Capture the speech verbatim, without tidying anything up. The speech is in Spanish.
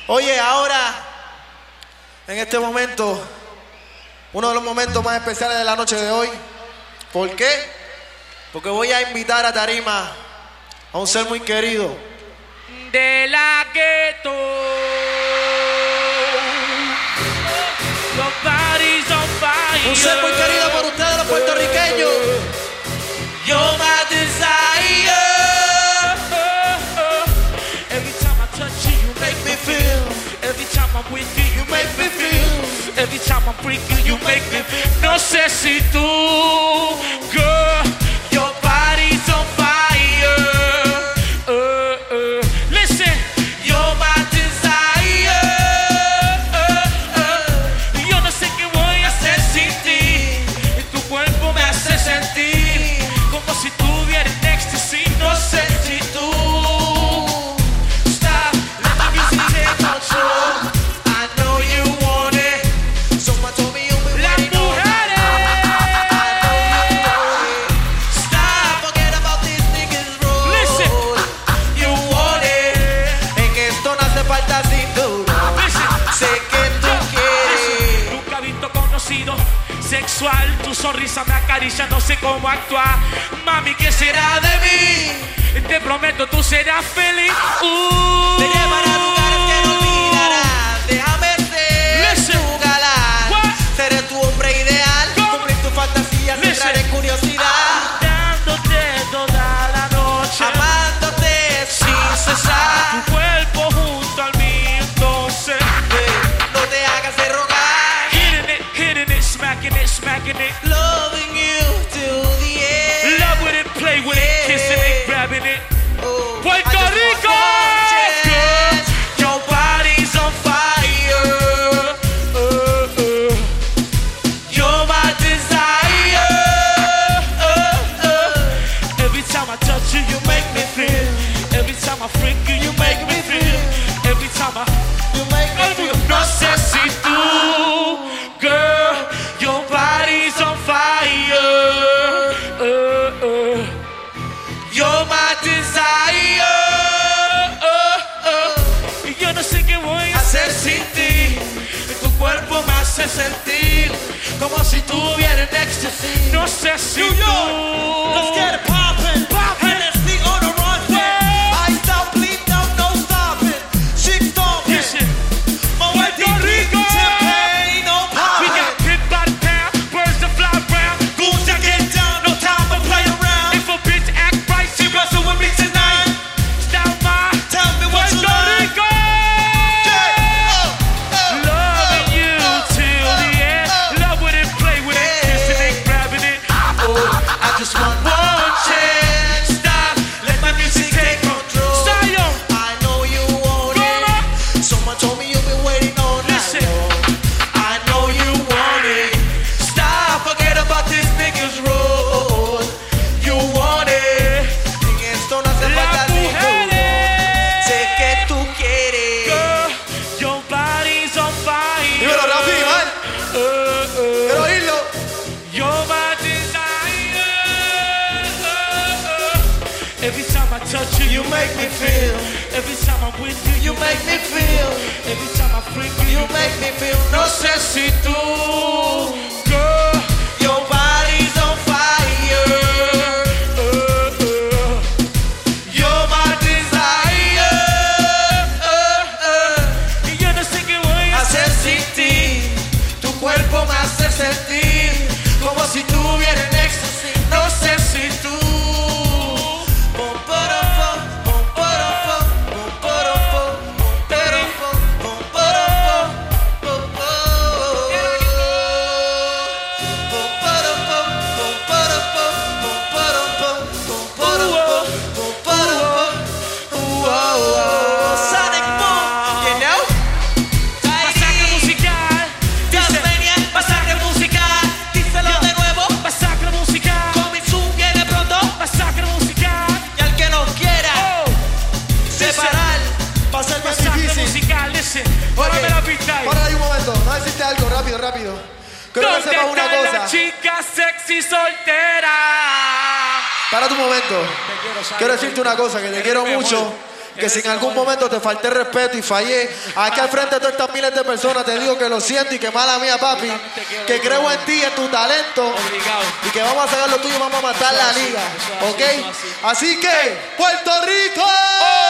Oye, ahora, en este momento, uno de los momentos más especiales de la noche de hoy. ¿Por qué? Porque voy a invitar a tarima a un ser muy querido de la gueto. Un ser muy querido por ustedes, los puertorriqueños. You're my desire. Every time I touch you, you make me feel. Every time I'm with you, you make me feel. Every time I'm freaking you, you make me feel. No sé si tú, girl, your body's on fire. Uh, uh. Listen, you're my desire. Uh, uh. Yo no sé qué voy a hacer sin ti. Y tu cuerpo me hace sentir como si tuviera ecstasy. No sé si tú. Stop, let my music take control. I know you want it. Someone told me you've been Las waiting on it. Stop, forget about these niggas, bro. Listen. You want it. En esto no hace falta cintura. Listen. Sé que tú quieres. Nunca he visto conocido sexual. Tu sonrisa me acaricia, no sé cómo actuar. Mami, ¿qué será de mí? Te prometo, tú serás feliz. Uh. Te llevaré a lugares que no olvidarás. Déjame ser Listen. tu galán. What? Seré tu hombre ideal. Come. Cumplir tus fantasías, Listen. entrar en curiosidad. Dándote toda la noche. Amándote sin cesar. Tu cuerpo junto al mío, entonces. No te hagas de rogar. Hitting it, hitting it, smacking it, smacking it. Loving you till the end. Love with it, play with it, kissing it, grabbing it. Oh, Puerto I just want Rico! one chance. Your body's on fire. Uh, uh. You're my desire. Uh, uh. Every time I touch you, you make me feel. Every time I freak you, you make me feel. Every time I You make me feel. no sé si tú, girl, your body's on fire. Uh, uh. You're my desire. Uh, uh. Y yo no sé qué voy a hacer sin ti. Tu cuerpo me hace sentir como si tuviera en ecstasy. No sé si New tú. York, let's get it poppin'. Hennessy on the run. Yeah. Iced out, bleeped out, no stopping. Chick stomping. Listen, Moet Puerto Rico. champagne, no we poppin'. got hit by the pound, birds that fly round. Goons that get down, no time to play around. If a bitch act right, she She bustin' with me tonight. style my Tell me what you Puerto like. Rico. Yeah. Oh, oh, Loving oh, you oh, till oh, the end. oh. Love with it, play with it, kissing it, grabbing it. I just want one chance. Stop, let my music take control. Zion, I know you want Gonna. it. Someone told me you've been waiting all night Listen. long. I know you want it. Stop, forget about this niggas road. You want it. En esto no hace las falta cintura. Sé mujeres. que tú quieres. Girl, your body's on fire. Dímelo, Rafi, man. Uh, uh. Quiero oírlo. You're my desire. Uh, uh. Every time I touch you, You make me feel. Every time I'm with you, You make me feel. Every time I freak you, You make me feel. No sé si tú. girl. Your body's on fire. Uh, uh. You're my desire. Uh, uh. Y yo no sé qué voy a hacer. Hacer sin ti. Tu cuerpo me hace sentir como si tuviera en ecstasy. No sé si tú. Pom, porom, pom, pom, porom, pom, pom, porom, pom, pom, porom, pom, pom, porom, pom, pom, pom. Pom, porom, pom, pom, porom, pom, pom, porom, pom, pom, porom, pom, pom, porom, pom. Ooh, oh, oh. Sonic Boom, you know? Masacre musical. Dice, Tasmania, masacre musical. Díselo de nuevo. masacre musical. Coming soon, viene pronto. Masacre musical. Y al que no quiera Oh, separar, va a ser más masacre difícil. musical. Listen, Ok, párame la pista ahí. para ahí un momento. No decirte algo, rápido, rápido. Quiero que ¿Dónde sepas una está la cosa. chica sexy soltera? Para tu momento. Te quiero, Sally. Quiero decirte una cosa, que te quiero Espérame, mucho. amor. que si en algún momento te falté respeto y fallé, aquí al frente de todas estas miles de personas te digo que lo siento y que mala mía, papi, que creo en ti, en tu talento y que vamos a sacar lo tuyo y vamos a matar la liga, ¿ok? Así que, ¡Puerto Rico!